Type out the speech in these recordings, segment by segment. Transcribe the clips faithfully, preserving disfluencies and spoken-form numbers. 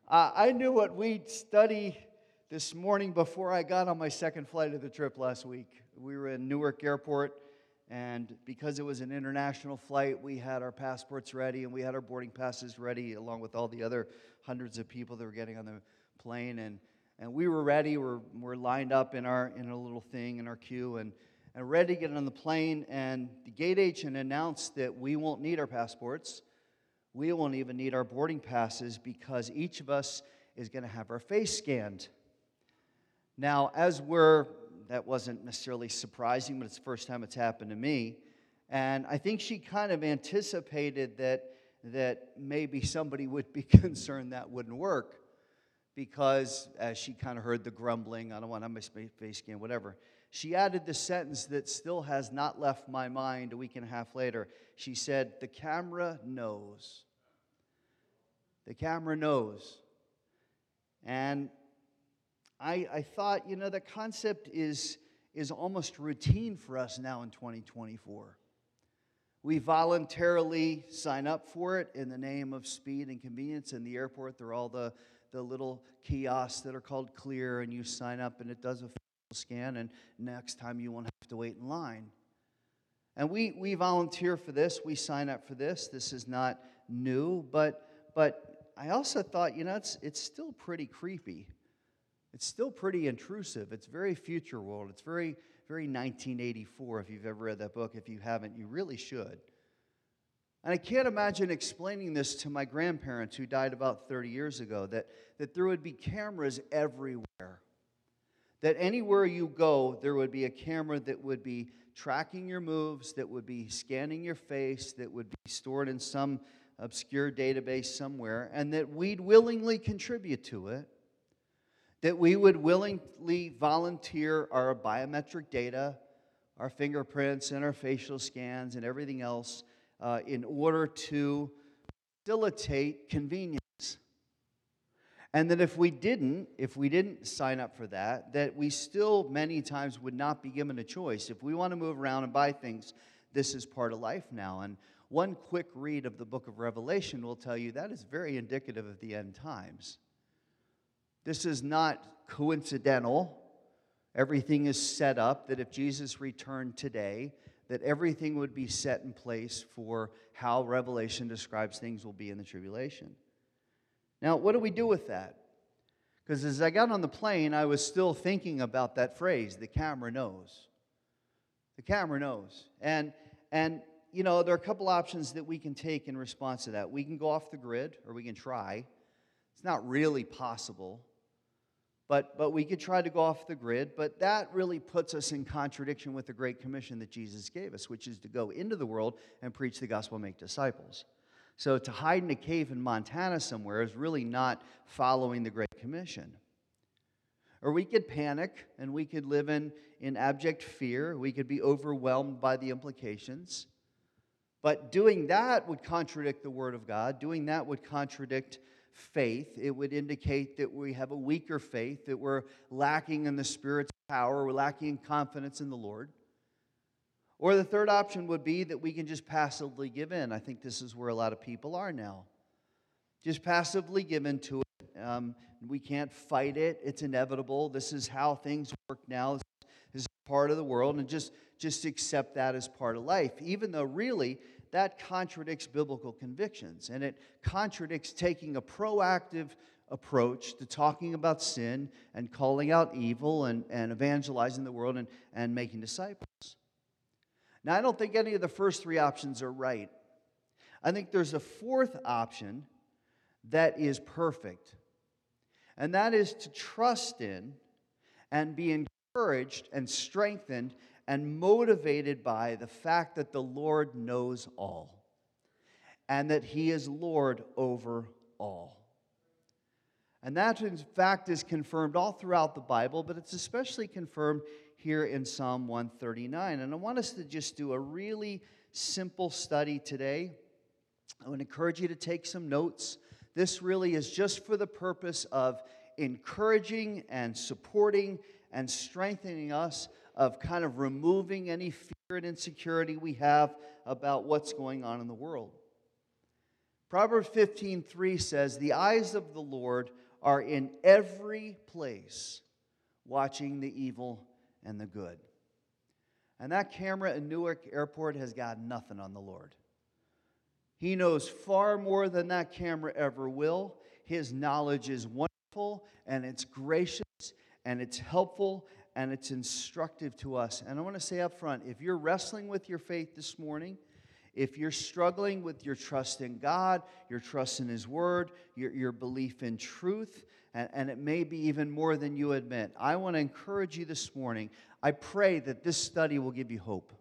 Uh, I knew what we'd study this morning before I got on my second flight of the trip last week. We were in Newark Airport, and because it was an international flight, we had our passports ready and we had our boarding passes ready, along with all the other hundreds of people that were getting on the plane. And, and we were ready. We're, we're lined up in our in a little thing in our queue and, and ready to get on the plane. And the gate agent announced that we won't need our passports. We won't even need our boarding passes because each of us is going to have our face scanned. Now, as we're, that wasn't necessarily surprising, but it's the first time it's happened to me. And I think she kind of anticipated that, that maybe somebody would be concerned that wouldn't work because as she kind of heard the grumbling, I don't want to have my face scanned, whatever. She added the sentence that still has not left my mind a week and a half later. She said, "The camera knows." The camera knows. And I, I thought, you know, the concept is, is almost routine for us now in twenty twenty-four. We voluntarily sign up for it in the name of speed and convenience. In the airport, there are all the, the little kiosks that are called Clear, and you sign up and it does a scan, and next time you won't have to wait in line. And we we volunteer for this. We sign up for this. This is not new, but but I also thought, you know, it's it's still pretty creepy. It's still pretty intrusive. It's very future world. It's very very nineteen eighty-four. If you've ever read that book, if you haven't, you really should. And I can't imagine explaining this to my grandparents who died about thirty years ago, that that there would be cameras everywhere. That anywhere you go, there would be a camera that would be tracking your moves, that would be scanning your face, that would be stored in some obscure database somewhere, and that we'd willingly contribute to it, that we would willingly volunteer our biometric data, our fingerprints and our facial scans and everything else uh, in order to facilitate convenience. And that if we didn't, if we didn't sign up for that, that we still many times would not be given a choice. If we want to move around and buy things, this is part of life now. And one quick read of the book of Revelation will tell you that is very indicative of the end times. This is not coincidental. Everything is set up that if Jesus returned today, that everything would be set in place for how Revelation describes things will be in the tribulation. Now, what do we do with that? Because as I got on the plane, I was still thinking about that phrase, the camera knows. The camera knows. And, and you know, there are a couple options that we can take in response to that. We can go off the grid, or we can try. It's not really possible. But, but we could try to go off the grid, but that really puts us in contradiction with the Great Commission that Jesus gave us, which is to go into the world and preach the gospel and make disciples. So to hide in a cave in Montana somewhere is really not following the Great Commission. Or we could panic and we could live in, in abject fear. We could be overwhelmed by the implications. But doing that would contradict the Word of God. Doing that would contradict faith. It would indicate that we have a weaker faith, that we're lacking in the Spirit's power, we're lacking in confidence in the Lord. Or the third option would be that we can just passively give in. I think this is where a lot of people are now. Just passively give in to it. Um, we can't fight it. It's inevitable. This is how things work now. This is part of the world. And just, just accept that as part of life. Even though really that contradicts biblical convictions. And it contradicts taking a proactive approach to talking about sin and calling out evil and, and evangelizing the world and, and making disciples. Now, I don't think any of the first three options are right. I think there's a fourth option that is perfect. And that is to trust in and be encouraged and strengthened and motivated by the fact that the Lord knows all and that He is Lord over all. And that, in fact, is confirmed all throughout the Bible, but it's especially confirmed here in Psalm one thirty-nine. And I want us to just do a really simple study today. I would encourage you to take some notes. This really is just for the purpose of encouraging and supporting and strengthening us, of kind of removing any fear and insecurity we have about what's going on in the world. Proverbs fifteen three says, "The eyes of the Lord are in every place, watching the evil and the good." And that camera in Newark Airport has got nothing on the Lord. He knows far more than that camera ever will. His knowledge is wonderful, and it's gracious, and it's helpful, and it's instructive to us. And I want to say up front, if you're wrestling with your faith this morning, if you're struggling with your trust in God, your trust in His Word, your, your belief in truth, and, and it may be even more than you admit, I want to encourage you this morning. I pray that this study will give you hope.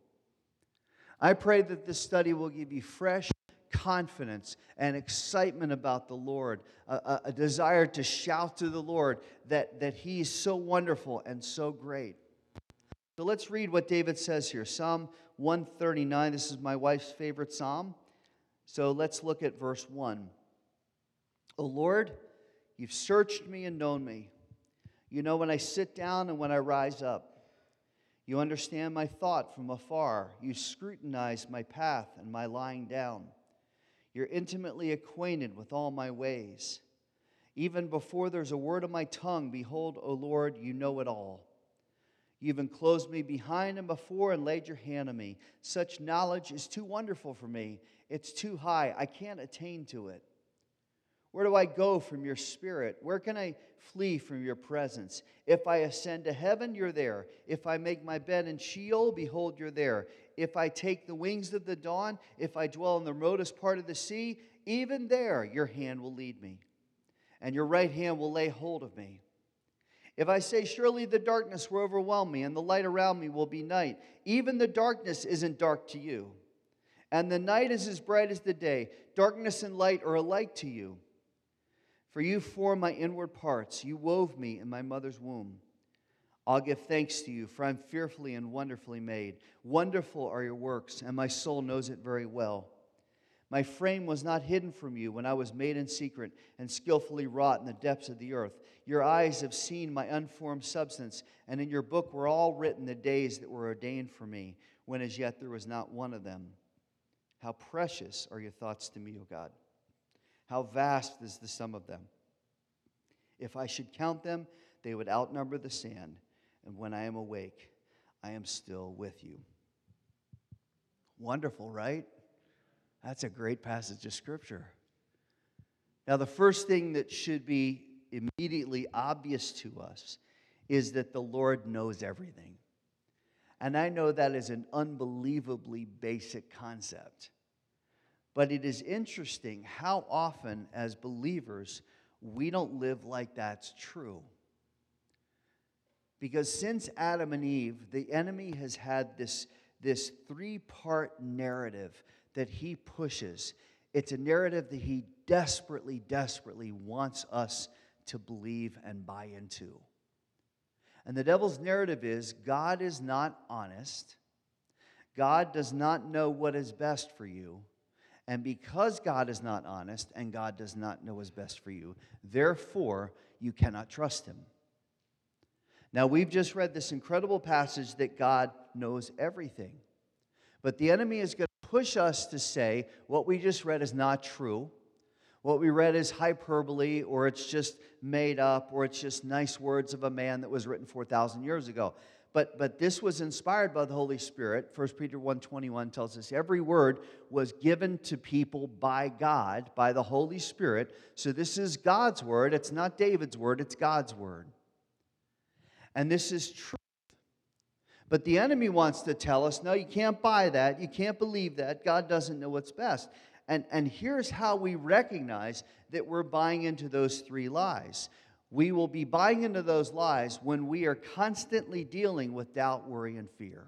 I pray that this study will give you fresh confidence and excitement about the Lord, a, a, a desire to shout to the Lord that, that He is so wonderful and so great. So let's read what David says here. Psalm one thirty-nine, this is my wife's favorite psalm. So let's look at verse one. "O Lord, you've searched me and known me. You know when I sit down and when I rise up. You understand my thought from afar. You scrutinize my path and my lying down. You're intimately acquainted with all my ways. Even before there's a word on my tongue, behold, O Lord, you know it all. You've enclosed me behind and before and laid your hand on me. Such knowledge is too wonderful for me. It's too high. I can't attain to it. Where do I go from your spirit? Where can I flee from your presence? If I ascend to heaven, you're there. If I make my bed in Sheol, behold, you're there. If I take the wings of the dawn, if I dwell in the remotest part of the sea, even there your hand will lead me, and your right hand will lay hold of me. If I say, surely the darkness will overwhelm me, and the light around me will be night, even the darkness isn't dark to you, and the night is as bright as the day. Darkness and light are alike to you. For you formed my inward parts. You wove me in my mother's womb. I'll give thanks to you, for I'm fearfully and wonderfully made. Wonderful are your works, and my soul knows it very well. My frame was not hidden from you when I was made in secret and skillfully wrought in the depths of the earth. Your eyes have seen my unformed substance, and in your book were all written the days that were ordained for me, when as yet there was not one of them. How precious are your thoughts to me, O God! How vast is the sum of them! If I should count them, they would outnumber the sand. And when I am awake, I am still with you." Wonderful, right? That's a great passage of Scripture. Now, the first thing that should be immediately obvious to us is that the Lord knows everything. And I know that is an unbelievably basic concept. But it is interesting how often, as believers, we don't live like that's true. Because since Adam and Eve, the enemy has had this, this three-part narrative that he pushes. It's a narrative that he desperately, desperately wants us to believe and buy into. And the devil's narrative is, God is not honest. God does not know what is best for you. And because God is not honest and God does not know what's best for you, therefore, you cannot trust Him. Now, we've just read this incredible passage that God knows everything. But the enemy is going to push us to say what we just read is not true. What we read is hyperbole, or it's just made up, or it's just nice words of a man that was written four thousand years ago. But, but this was inspired by the Holy Spirit. First Peter one twenty-one tells us every word was given to people by God, by the Holy Spirit. So this is God's word. It's not David's word. It's God's word. And this is truth. But the enemy wants to tell us, no, you can't buy that. You can't believe that. God doesn't know what's best. And, and here's how we recognize that we're buying into those three lies. We will be buying into those lies when we are constantly dealing with doubt, worry, and fear.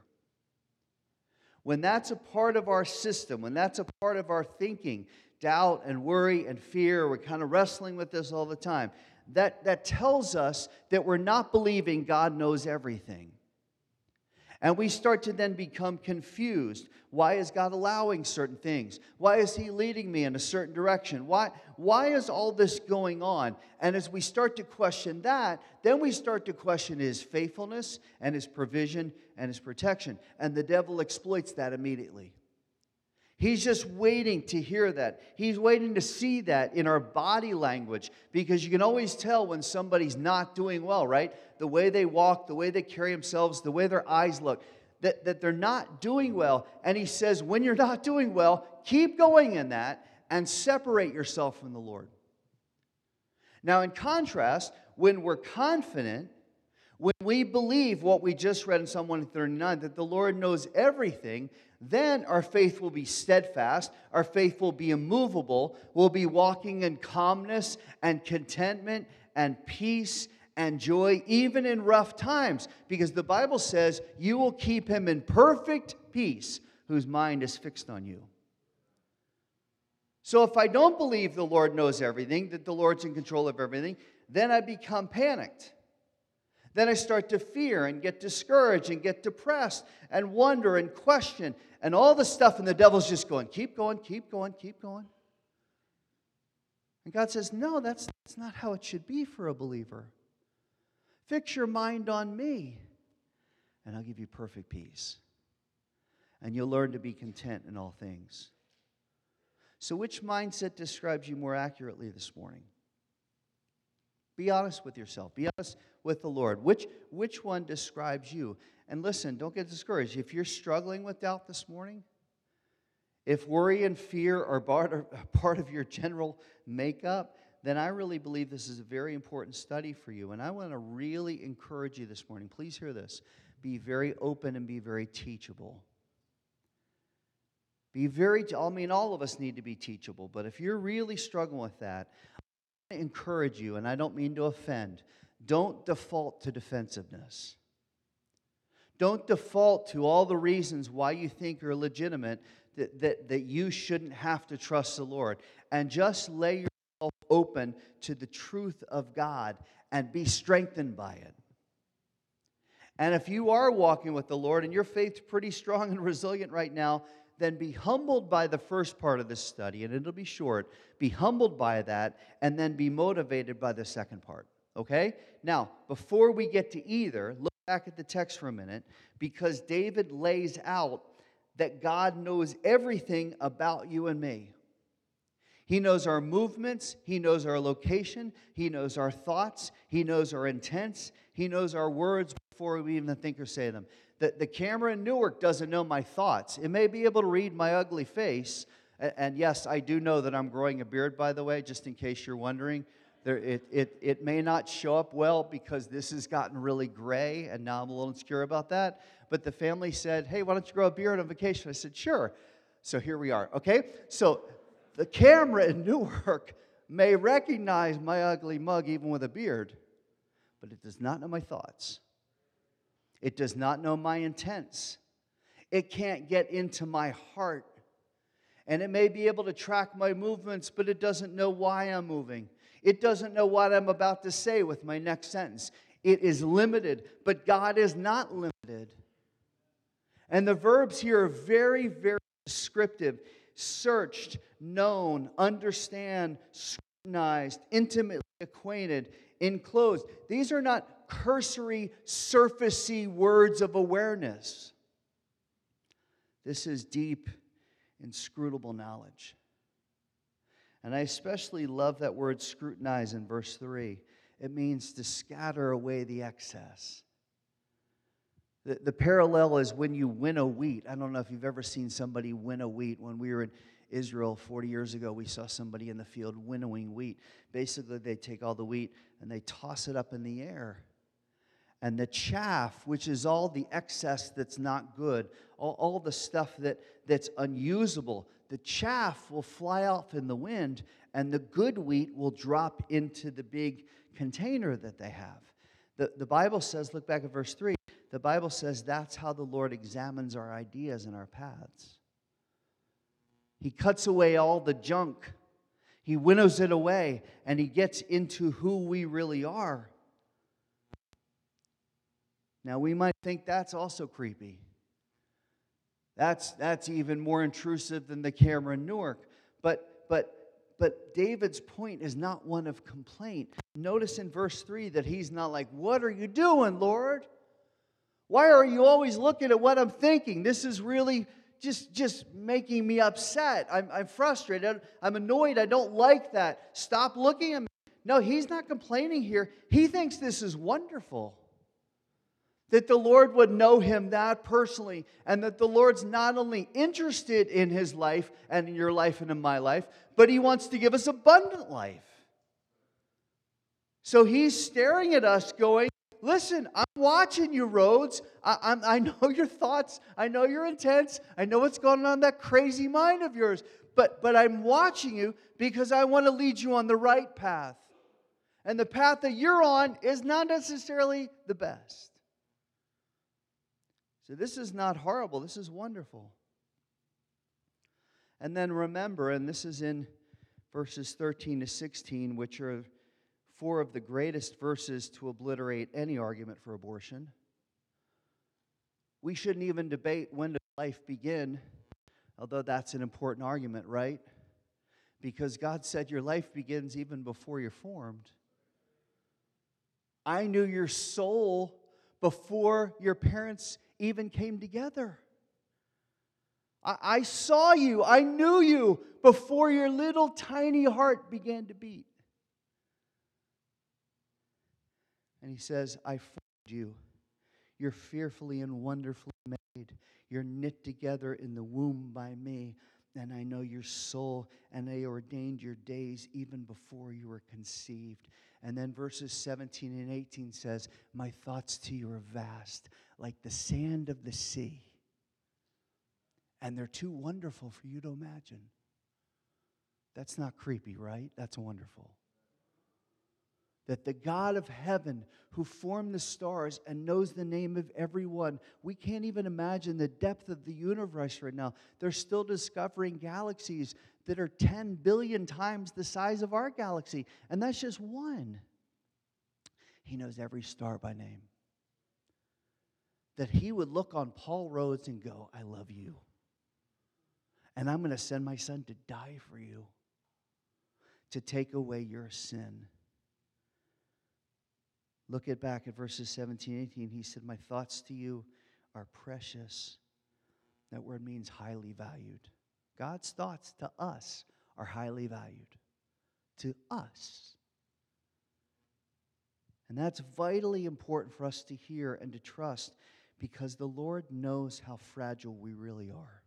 When that's a part of our system, when that's a part of our thinking, doubt and worry and fear, we're kind of wrestling with this all the time. That, that tells us that we're not believing God knows everything. And we start to then become confused. Why is God allowing certain things? Why is He leading me in a certain direction? Why, why is all this going on? And as we start to question that, then we start to question His faithfulness and His provision and His protection. And the devil exploits that immediately. He's just waiting to hear that. He's waiting to see that in our body language, because you can always tell when somebody's not doing well, right? The way they walk, the way they carry themselves, the way their eyes look, that, that they're not doing well. And he says, when you're not doing well, keep going in that and separate yourself from the Lord. Now, in contrast, when we're confident, when we believe what we just read in Psalm one thirty-nine, that the Lord knows everything, then our faith will be steadfast, our faith will be immovable, we'll be walking in calmness and contentment and peace and joy, even in rough times, because the Bible says you will keep him in perfect peace whose mind is fixed on you. So if I don't believe the Lord knows everything, that the Lord's in control of everything, then I become panicked. Then I start to fear and get discouraged and get depressed and wonder and question and all the stuff, and the devil's just going, keep going, keep going, keep going. And God says, no, that's, that's not how it should be for a believer. Fix your mind on me, and I'll give you perfect peace. And you'll learn to be content in all things. So which mindset describes you more accurately this morning? Be honest with yourself. Be honest with the Lord. Which, which one describes you? And listen, don't get discouraged. If you're struggling with doubt this morning, if worry and fear are part of, part of your general makeup, then I really believe this is a very important study for you. And I want to really encourage you this morning. Please hear this. Be very open and be very teachable. Be very, I mean, all of us need to be teachable. But if you're really struggling with that, I encourage you, and I don't mean to offend, don't default to defensiveness. Don't default to all the reasons why you think are legitimate, that, that, that you shouldn't have to trust the Lord. And just lay yourself open to the truth of God and be strengthened by it. And if you are walking with the Lord and your faith's pretty strong and resilient right now, then be humbled by the first part of this study, and it'll be short. Be humbled by that, and then be motivated by the second part. Okay? Now, before we get to either, look back at the text for a minute, because David lays out that God knows everything about you and me. He knows our movements. He knows our location. He knows our thoughts. He knows our intents. He knows our words before we even think or say them. The, the camera in Newark doesn't know my thoughts. It may be able to read my ugly face. And, and yes, I do know that I'm growing a beard, by the way, just in case you're wondering. There, it, it, it may not show up well because this has gotten really gray, and now I'm a little insecure about that. But the family said, hey, why don't you grow a beard on vacation? I said, sure. So here we are, okay? So the camera in Newark may recognize my ugly mug even with a beard, but it does not know my thoughts. It does not know my intents. It can't get into my heart. And it may be able to track my movements, but it doesn't know why I'm moving. It doesn't know what I'm about to say with my next sentence. It is limited, but God is not limited. And the verbs here are very, very descriptive. Searched, known, understand, scrutinized, intimately acquainted, enclosed. These are not cursory, surfacey words of awareness. This is deep, inscrutable knowledge. And I especially love that word scrutinize in verse three. It means to scatter away the excess. The, the parallel is when you winnow wheat. I don't know if you've ever seen somebody winnow wheat. When we were in Israel forty years ago, we saw somebody in the field winnowing wheat. Basically, they take all the wheat and they toss it up in the air. And the chaff, which is all the excess that's not good, all, all the stuff that, that's unusable, the chaff will fly off in the wind, and the good wheat will drop into the big container that they have. The, the Bible says, look back at verse three, the Bible says that's how the Lord examines our ideas and our paths. He cuts away all the junk. He winnows it away, and He gets into who we really are. Now, we might think that's also creepy. That's, that's even more intrusive than the camera in Newark. But, but, but David's point is not one of complaint. Notice in verse three that he's not like, what are you doing, Lord? Why are you always looking at what I'm thinking? This is really just, just making me upset. I'm, I'm frustrated. I'm annoyed. I don't like that. Stop looking at me. No, he's not complaining here. He thinks this is wonderful. That the Lord would know him that personally, and that the Lord's not only interested in his life and in your life and in my life, but he wants to give us abundant life. So he's staring at us going, listen, I'm watching you, Rhodes. I, I'm, I know your thoughts. I know your intents. I know what's going on in that crazy mind of yours. But, but I'm watching you because I want to lead you on the right path. And the path that you're on is not necessarily the best. So this is not horrible. This is wonderful. And then remember, and this is in verses thirteen to sixteen, which are four of the greatest verses to obliterate any argument for abortion. We shouldn't even debate when does life begin, although that's an important argument, right? Because God said your life begins even before you're formed. I knew your soul before your parents even came together. I, I saw you. I knew you before your little tiny heart began to beat. And he says, I formed you. You're fearfully and wonderfully made. You're knit together in the womb by me. And I know your soul, and I ordained your days even before you were conceived. And then verses seventeen and eighteen says, my thoughts to you are vast, like the sand of the sea. And they're too wonderful for you to imagine. That's not creepy, right? That's wonderful. That the God of heaven who formed the stars and knows the name of everyone, we can't even imagine the depth of the universe right now. They're still discovering galaxies that are ten billion times the size of our galaxy. And that's just one. He knows every star by name. That he would look on Paul Rhodes and go, I love you. And I'm going to send my son to die for you, to take away your sin. Look at back at verses seventeen and eighteen. He said, my thoughts to you are precious. That word means highly valued. God's thoughts to us are highly valued. To us. And that's vitally important for us to hear and to trust, because the Lord knows how fragile we really are.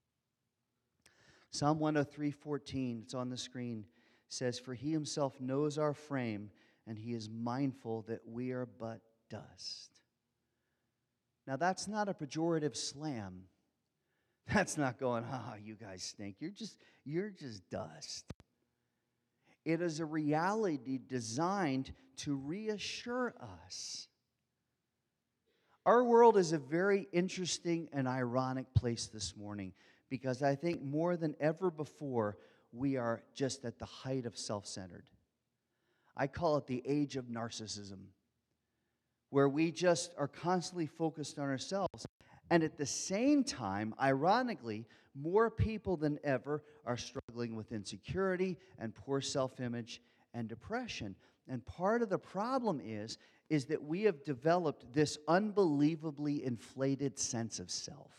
Psalm one oh three, fourteen, it's on the screen, says, for he himself knows our frame, and he is mindful that we are but dust. Now, that's not a pejorative slam. That's not going, ah, oh, you guys stink. You're just, you're just dust. It is a reality designed to reassure us. Our world is a very interesting and ironic place this morning, because I think more than ever before, we are just at the height of self-centered. I call it the age of narcissism, where we just are constantly focused on ourselves. And at the same time, ironically, more people than ever are struggling with insecurity and poor self-image and depression. And part of the problem is, is that we have developed this unbelievably inflated sense of self.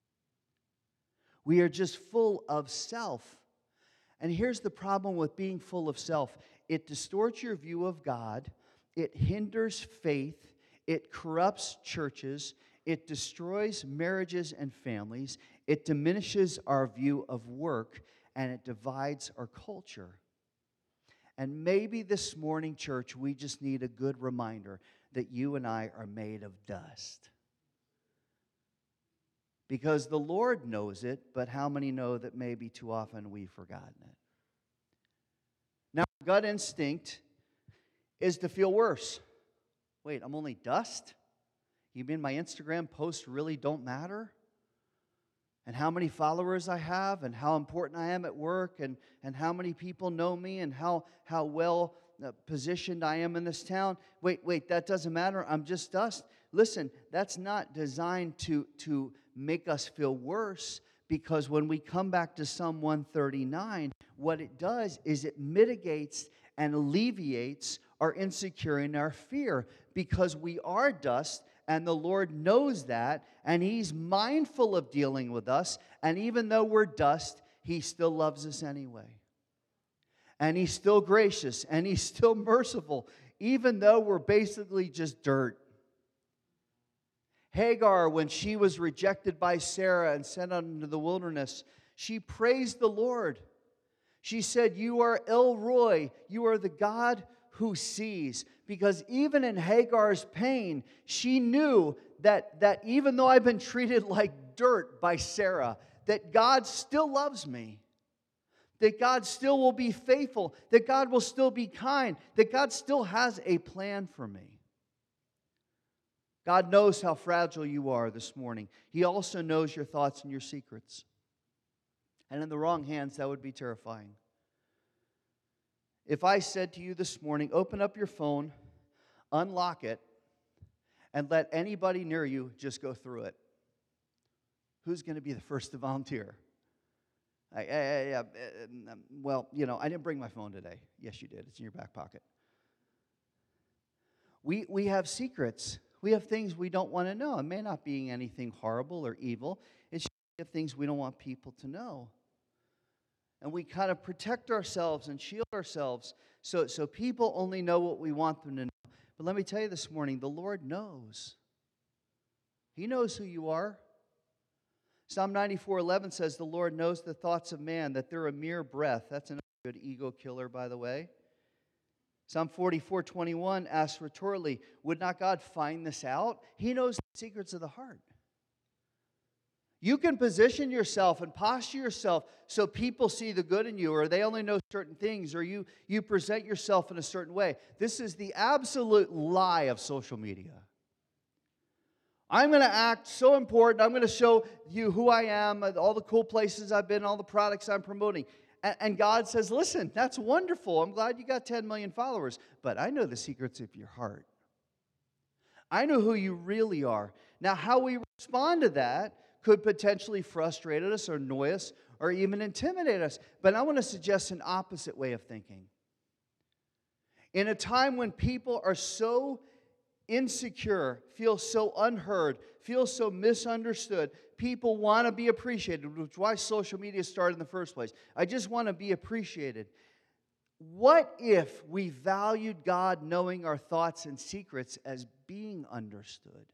We are just full of self. And here's the problem with being full of self. It distorts your view of God. It hinders faith. It corrupts churches. It destroys marriages and families. It diminishes our view of work. And it divides our culture. And maybe this morning, church, we just need a good reminder that you and I are made of dust. Because the Lord knows it, but how many know that maybe too often we've forgotten it? Now, gut instinct is to feel worse. Wait, I'm only dust? You mean my Instagram posts really don't matter? And how many followers I have, and how important I am at work, and, and how many people know me, and how, how well uh, positioned I am in this town? Wait, wait, that doesn't matter. I'm just dust. Listen, that's not designed to, to make us feel worse, because when we come back to Psalm one thirty-nine, what it does is it mitigates and alleviates our insecurity and our fear, because we are dust, And the Lord knows that, and He's mindful of dealing with us. And even though we're dust, He still loves us anyway. And He's still gracious, and He's still merciful, even though we're basically just dirt. Hagar, when she was rejected by Sarah and sent out into the wilderness, she praised the Lord. She said, "You are El Roi, you are the God who sees." Because even in Hagar's pain, she knew that, that even though I've been treated like dirt by Sarah, that God still loves me. That God still will be faithful. That God will still be kind. That God still has a plan for me. God knows how fragile you are this morning. He also knows your thoughts and your secrets. And in the wrong hands, that would be terrifying. If I said to you this morning, open up your phone, unlock it, and let anybody near you just go through it, who's going to be the first to volunteer? I, I, I, I, well, you know, I didn't bring my phone today. Yes, you did. It's in your back pocket. We, we have secrets. We have things we don't want to know. It may not be anything horrible or evil. It's just we have things we don't want people to know. And we kind of protect ourselves and shield ourselves so, so people only know what we want them to know. But let me tell you this morning, the Lord knows. He knows who you are. Psalm ninety-four eleven says, "The Lord knows the thoughts of man, that they're a mere breath." That's another good ego killer, by the way. Psalm forty-four twenty-one asks rhetorically, would not God find this out? He knows the secrets of the heart. You can position yourself and posture yourself so people see the good in you, or they only know certain things, or you, you present yourself in a certain way. This is the absolute lie of social media. I'm going to act so important. I'm going to show you who I am, all the cool places I've been, all the products I'm promoting. And, and God says, listen, that's wonderful. I'm glad you got ten million followers, but I know the secrets of your heart. I know who you really are. Now, how we respond to that could potentially frustrate us or annoy us or even intimidate us. But I want to suggest an opposite way of thinking. In a time when people are so insecure, feel so unheard, feel so misunderstood, people want to be appreciated, which is why social media started in the first place. I just want to be appreciated. What if we valued God knowing our thoughts and secrets as being understood?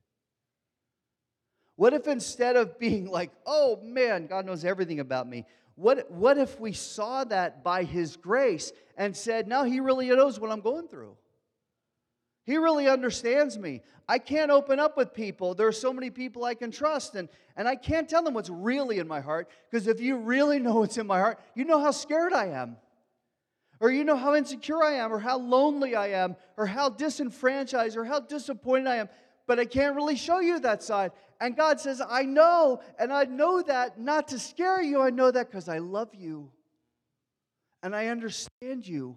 What if instead of being like, oh man, God knows everything about me, what, what if we saw that by His grace and said, no, He really knows what I'm going through. He really understands me. I can't open up with people. There are so many people I can trust, and, and I can't tell them what's really in my heart, because if you really know what's in my heart, you know how scared I am. Or you know how insecure I am, or how lonely I am, or how disenfranchised, or how disappointed I am. But I can't really show you that side. And God says, I know, and I know that not to scare you. I know that because I love you. And I understand you.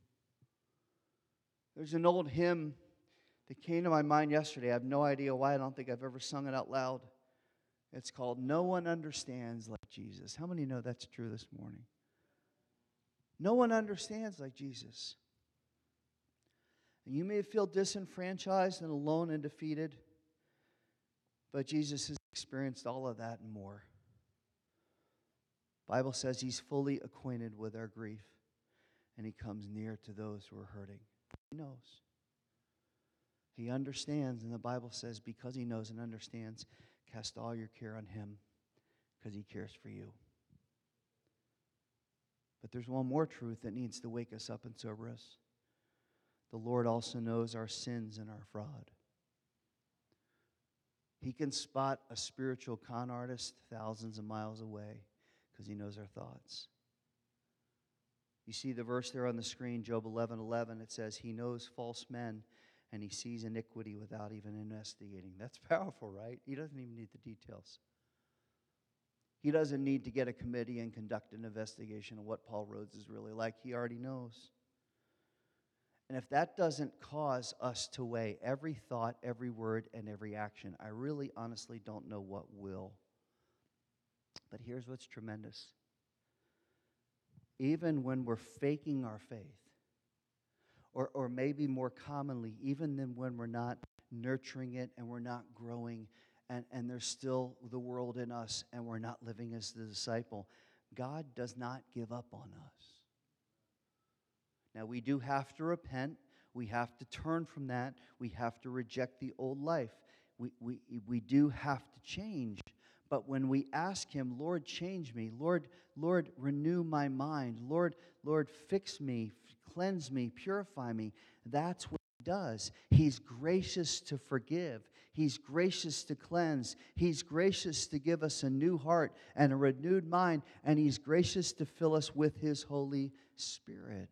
There's an old hymn that came to my mind yesterday. I have no idea why. I don't think I've ever sung it out loud. It's called "No One Understands Like Jesus." How many know that's true this morning? No one understands like Jesus. And you may feel disenfranchised and alone and defeated, but Jesus has experienced all of that and more. The Bible says He's fully acquainted with our grief, and He comes near to those who are hurting. He knows. He understands, and the Bible says because He knows and understands, cast all your care on Him because He cares for you. But there's one more truth that needs to wake us up and sober us. The Lord also knows our sins and our fraud. He can spot a spiritual con artist thousands of miles away because He knows our thoughts. You see the verse there on the screen, Job eleven eleven. It says, He knows false men, and He sees iniquity without even investigating. That's powerful, right? He doesn't even need the details. He doesn't need to get a committee and conduct an investigation of what Paul Rhodes is really like. He already knows. And if that doesn't cause us to weigh every thought, every word, and every action, I really honestly don't know what will. But here's what's tremendous. Even when we're faking our faith, or, or maybe more commonly, even then when we're not nurturing it, and we're not growing, and, and there's still the world in us, and we're not living as the disciple. God does not give up on us. Now, we do have to repent. We have to turn from that. We have to reject the old life. We, we, we do have to change. But when we ask Him, Lord, change me. Lord, Lord, renew my mind. Lord, Lord, fix me, cleanse me, purify me. That's what He does. He's gracious to forgive. He's gracious to cleanse. He's gracious to give us a new heart and a renewed mind. And He's gracious to fill us with His Holy Spirit.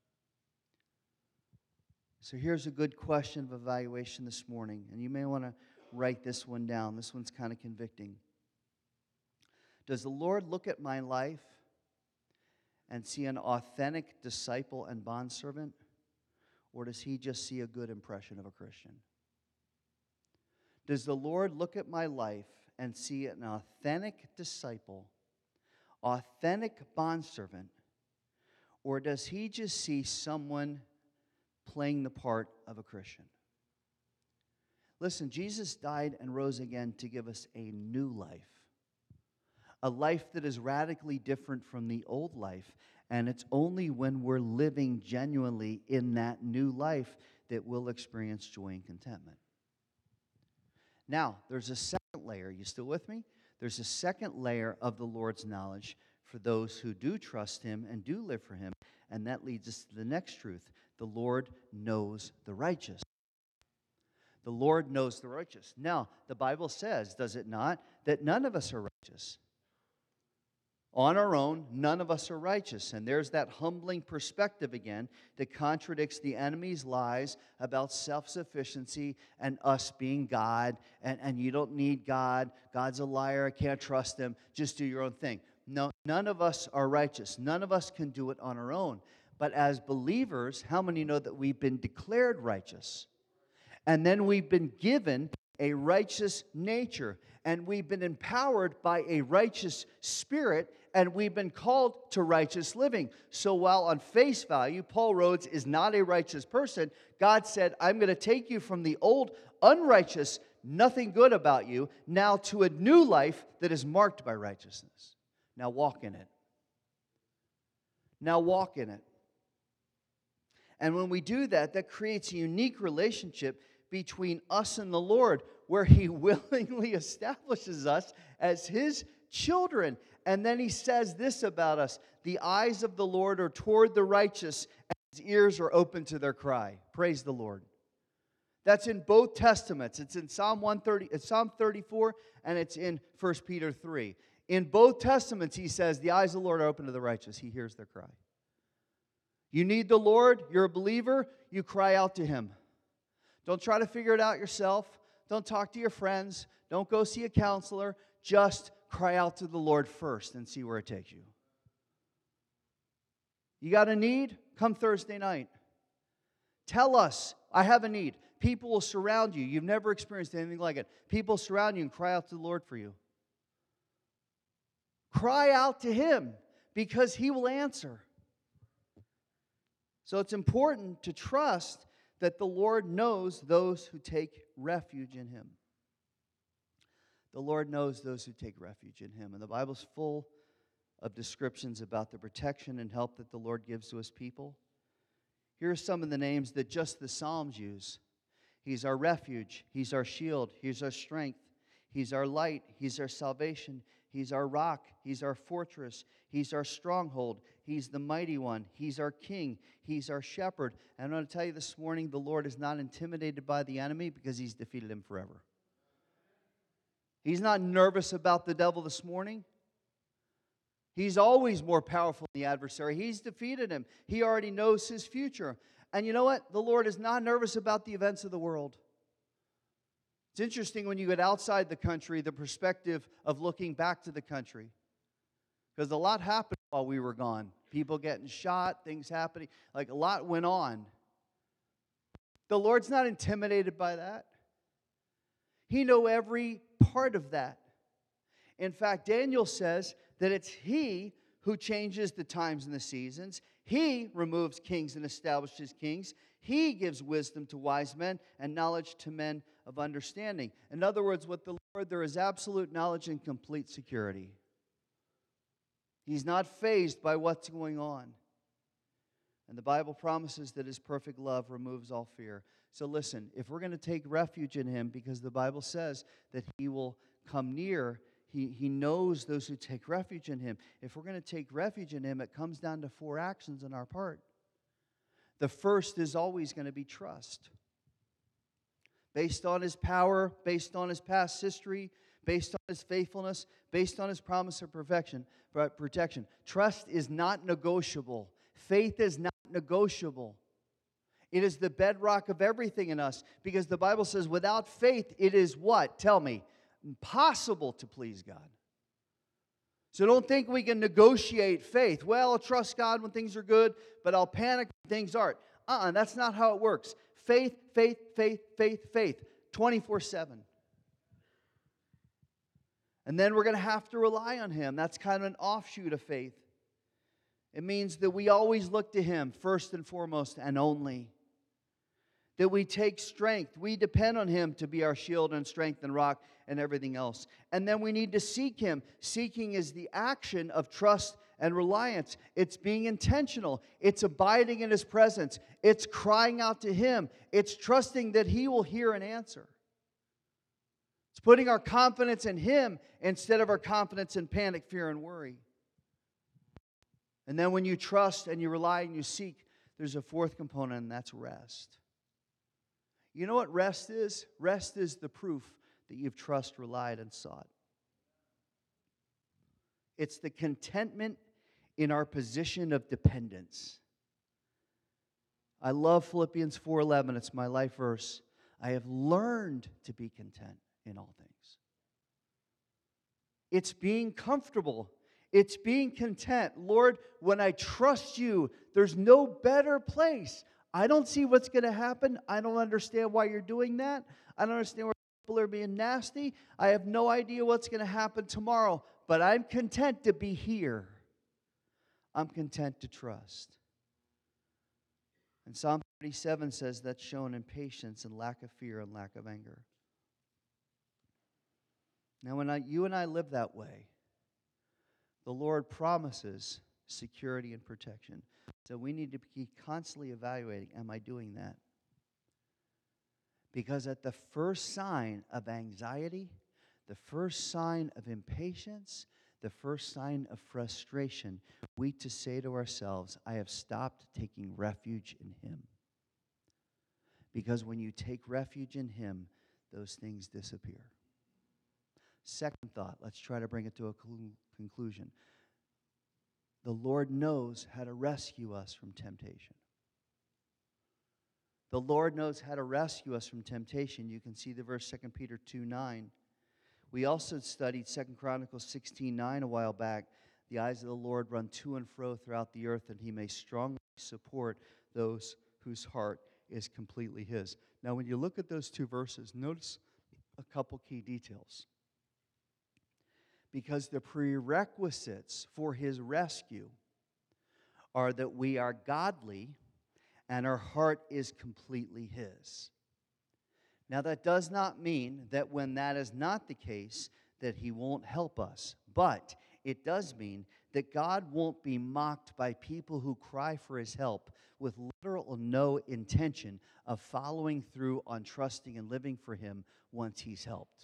So here's a good question of evaluation this morning. And you may want to write this one down. This one's kind of convicting. Does the Lord look at my life and see an authentic disciple and bondservant? Or does He just see a good impression of a Christian? Does the Lord look at my life and see an authentic disciple, authentic bondservant? Or does He just see someone playing the part of a Christian? Listen, Jesus died and rose again to give us a new life. A life that is radically different from the old life. And it's only when we're living genuinely in that new life that we'll experience joy and contentment. Now, there's a second layer. You still with me? There's a second layer of the Lord's knowledge for those who do trust Him and do live for Him. And that leads us to the next truth. The Lord knows the righteous. The Lord knows the righteous. Now, the Bible says, does it not, that none of us are righteous. On our own, none of us are righteous. And there's that humbling perspective again that contradicts the enemy's lies about self-sufficiency and us being God. And, and you don't need God. God's a liar. I can't trust Him. Just do your own thing. No, none of us are righteous. None of us can do it on our own. But as believers, how many know that we've been declared righteous? And then we've been given a righteous nature. And we've been empowered by a righteous spirit. And we've been called to righteous living. So while on face value, Paul Rhodes is not a righteous person, God said, I'm going to take you from the old unrighteous, nothing good about you, now to a new life that is marked by righteousness. Now walk in it. Now walk in it. And when we do that, that creates a unique relationship between us and the Lord, where He willingly establishes us as His children. And then He says this about us: the eyes of the Lord are toward the righteous, and His ears are open to their cry. Praise the Lord. That's in both Testaments. It's in Psalm one thirty, it's Psalm thirty-four, and it's in First Peter three. In both Testaments, He says, the eyes of the Lord are open to the righteous. He hears their cry. You need the Lord, you're a believer, you cry out to Him. Don't try to figure it out yourself. Don't talk to your friends. Don't go see a counselor. Just cry out to the Lord first and see where it takes you. You got a need? Come Thursday night. Tell us, I have a need. People will surround you. You've never experienced anything like it. People surround you and cry out to the Lord for you. Cry out to Him because He will answer. So it's important to trust that the Lord knows those who take refuge in Him. The Lord knows those who take refuge in Him. And the Bible's full of descriptions about the protection and help that the Lord gives to His people. Here are some of the names that just the Psalms use. He's our refuge. He's our shield. He's our strength. He's our light. He's our salvation. He's our rock. He's our fortress. He's our stronghold. He's the mighty one. He's our king. He's our shepherd. And I'm going to tell you this morning, the Lord is not intimidated by the enemy because He's defeated him forever. He's not nervous about the devil this morning. He's always more powerful than the adversary. He's defeated him. He already knows his future. And you know what? The Lord is not nervous about the events of the world. It's interesting when you get outside the country, the perspective of looking back to the country. Because a lot happened while we were gone. People getting shot, things happening. Like a lot went on. The Lord's not intimidated by that. He knows every part of that. In fact, Daniel says that it's He who changes the times and the seasons. He removes kings and establishes kings. He gives wisdom to wise men and knowledge to men of understanding. In other words, with the Lord, there is absolute knowledge and complete security. He's not fazed by what's going on. And the Bible promises that His perfect love removes all fear. So listen, if we're going to take refuge in Him, because the Bible says that He will come near, He, he knows those who take refuge in Him. If we're going to take refuge in Him, it comes down to four actions on our part. The first is always going to be trust. Based on His power, based on His past history, based on His faithfulness, based on His promise of perfection, protection. Trust is not negotiable. Faith is not negotiable. It is the bedrock of everything in us, because the Bible says without faith it is what? Tell me. Impossible to please God. So don't think we can negotiate faith. Well, I'll trust God when things are good, but I'll panic when things aren't. Uh-uh, that's not how it works. Faith, faith, faith, faith, faith, twenty-four seven. And then we're going to have to rely on Him. That's kind of an offshoot of faith. It means that we always look to Him first and foremost and only. That we take strength. We depend on Him to be our shield and strength and rock and everything else. And then we need to seek Him. Seeking is the action of trust and reliance. It's being intentional. It's abiding in His presence. It's crying out to Him. It's trusting that He will hear and answer. It's putting our confidence in Him instead of our confidence in panic, fear, and worry. And then when you trust and you rely and you seek, there's a fourth component, and that's rest. You know what rest is? Rest is the proof that you've trust, relied, and sought. It's the contentment in our position of dependence. I love Philippians four eleven. It's my life verse. I have learned to be content in all things. It's being comfortable. It's being content. Lord, when I trust You, there's no better place. I don't see what's going to happen. I don't understand why You're doing that. I don't understand why people are being nasty. I have no idea what's going to happen tomorrow. But I'm content to be here. I'm content to trust. And Psalm thirty-seven says that's shown in patience and lack of fear and lack of anger. Now, when I, you and I live that way, the Lord promises security and protection. So we need to be constantly evaluating, am I doing that? Because at the first sign of anxiety, the first sign of impatience, the first sign of frustration, we to say to ourselves, I have stopped taking refuge in Him. Because when you take refuge in Him, those things disappear. Second thought, let's try to bring it to a conclusion. The Lord knows how to rescue us from temptation. The Lord knows how to rescue us from temptation. You can see the verse Second Peter two nine. We also studied Second Chronicles sixteen nine a while back. The eyes of the Lord run to and fro throughout the earth, and He may strongly support those whose heart is completely His. Now, when you look at those two verses, notice a couple key details. Because the prerequisites for His rescue are that we are godly and our heart is completely His. Now, that does not mean that when that is not the case, that He won't help us. But it does mean that God won't be mocked by people who cry for His help with little or no intention of following through on trusting and living for Him once He's helped.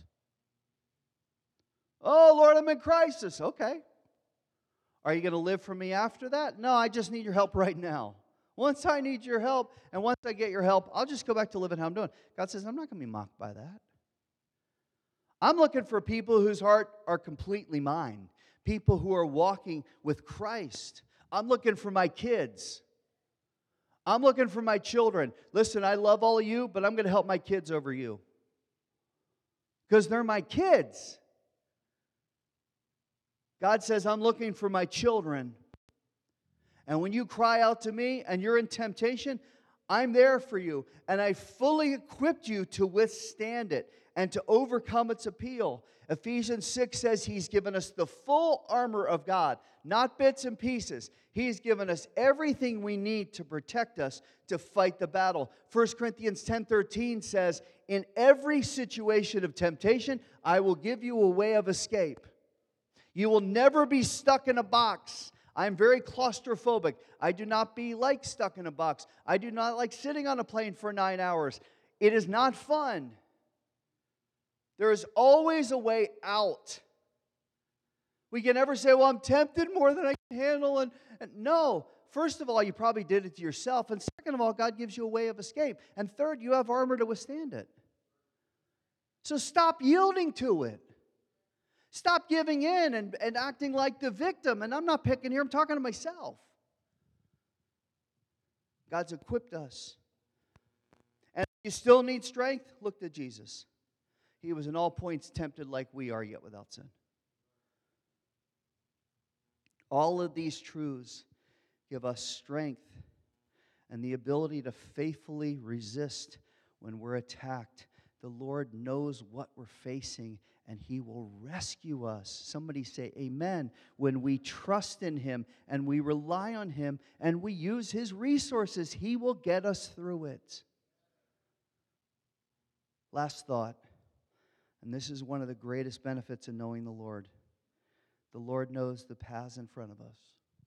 Oh, Lord, I'm in crisis. Okay. Are you going to live for me after that? No, I just need your help right now. Once I need your help, and once I get your help, I'll just go back to living how I'm doing. God says, I'm not going to be mocked by that. I'm looking for people whose heart are completely mine. People who are walking with Christ. I'm looking for my kids. I'm looking for my children. Listen, I love all of you, but I'm going to help my kids over you. Because they're my kids. God says, I'm looking for my children. And when you cry out to me and you're in temptation, I'm there for you, and I fully equipped you to withstand it and to overcome its appeal. Ephesians six says He's given us the full armor of God, not bits and pieces. He's given us everything we need to protect us to fight the battle. First Corinthians ten thirteen says, in every situation of temptation, I will give you a way of escape. You will never be stuck in a box. I am very claustrophobic. I do not be like stuck in a box. I do not like sitting on a plane for nine hours. It is not fun. There is always a way out. We can never say, well, I'm tempted more than I can handle. And, and no. First of all, you probably did it to yourself. And second of all, God gives you a way of escape. And third, you have armor to withstand it. So stop yielding to it. Stop giving in and, and acting like the victim. And I'm not picking here, I'm talking to myself. God's equipped us. And if you still need strength, look to Jesus. He was in all points tempted like we are, yet without sin. All of these truths give us strength and the ability to faithfully resist when we're attacked. The Lord knows what we're facing, and He will rescue us. Somebody say amen. When we trust in Him and we rely on Him and we use His resources, He will get us through it. Last thought, and this is one of the greatest benefits of knowing the Lord. The Lord knows the paths in front of us.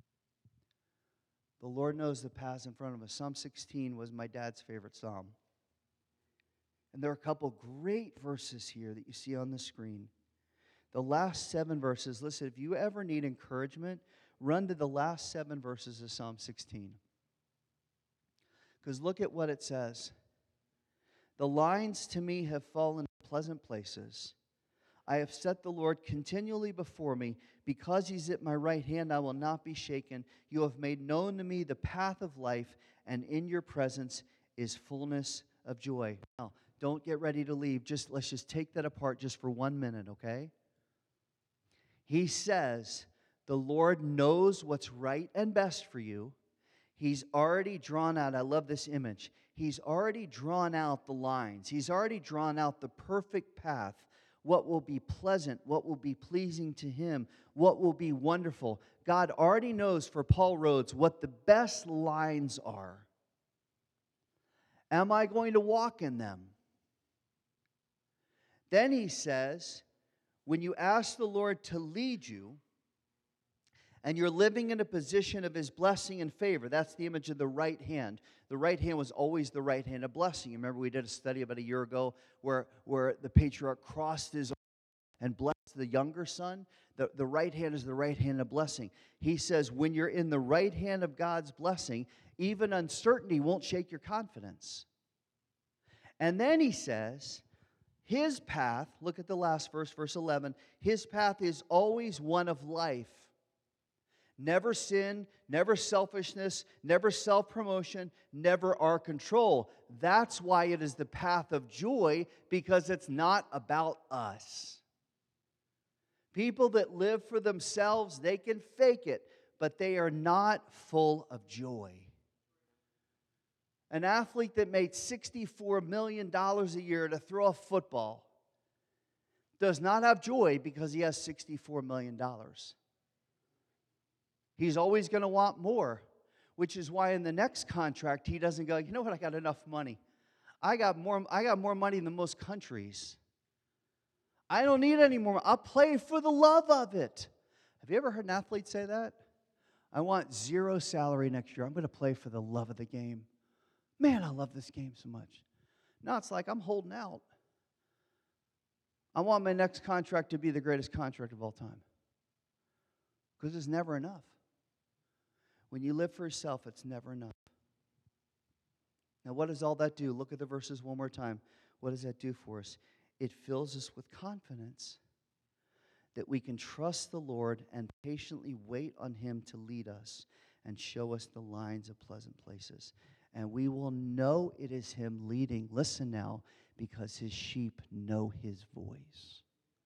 The Lord knows the paths in front of us. Psalm sixteen was my dad's favorite psalm. And there are a couple great verses here that you see on the screen. The last seven verses, listen, if you ever need encouragement, run to the last seven verses of Psalm sixteen. Because look at what it says. The lines to me have fallen in pleasant places. I have set the Lord continually before me. Because He's at my right hand, I will not be shaken. You have made known to me the path of life, and in your presence is fullness of joy. Now, don't get ready to leave. Just let's just take that apart just for one minute, okay? He says, the Lord knows what's right and best for you. He's already drawn out, I love this image. He's already drawn out the lines. He's already drawn out the perfect path. What will be pleasant, what will be pleasing to Him, what will be wonderful. God already knows for Paul Rhodes what the best lines are. Am I going to walk in them? Then he says, when you ask the Lord to lead you, and you're living in a position of His blessing and favor, that's the image of the right hand. The right hand was always the right hand of blessing. Remember, we did a study about a year ago where, where the patriarch crossed his arm and blessed the younger son. The, the right hand is the right hand of blessing. He says, when you're in the right hand of God's blessing, even uncertainty won't shake your confidence. And then he says, His path, look at the last verse, verse eleven, His path is always one of life. Never sin, never selfishness, never self-promotion, never our control. That's why it is the path of joy, because it's not about us. People that live for themselves, they can fake it, but they are not full of joy. An athlete that made sixty-four million dollars a year to throw a football does not have joy because he has sixty-four million dollars. He's always going to want more, which is why in the next contract he doesn't go, you know what, I got enough money. I got more, I got more money than most countries. I don't need any more. I'll play for the love of it. Have you ever heard an athlete say that? I want zero salary next year. I'm going to play for the love of the game. Man, I love this game so much. Now it's like I'm holding out. I want my next contract to be the greatest contract of all time. Because it's never enough. When you live for yourself, it's never enough. Now, what does all that do? Look at the verses one more time. What does that do for us? It fills us with confidence that we can trust the Lord and patiently wait on Him to lead us and show us the lines of pleasant places. And we will know it is Him leading. Listen now, because His sheep know His voice.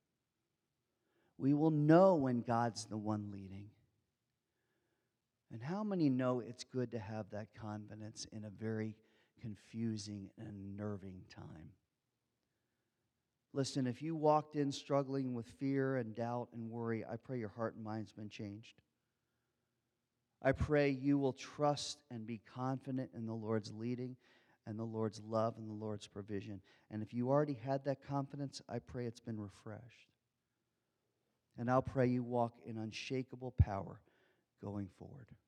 We will know when God's the one leading. And how many know it's good to have that confidence in a very confusing, and unnerving time. Listen, if you walked in struggling with fear and doubt and worry, I pray your heart and mind's been changed. I pray you will trust and be confident in the Lord's leading and the Lord's love and the Lord's provision. And if you already had that confidence, I pray it's been refreshed. And I'll pray you walk in unshakable power going forward.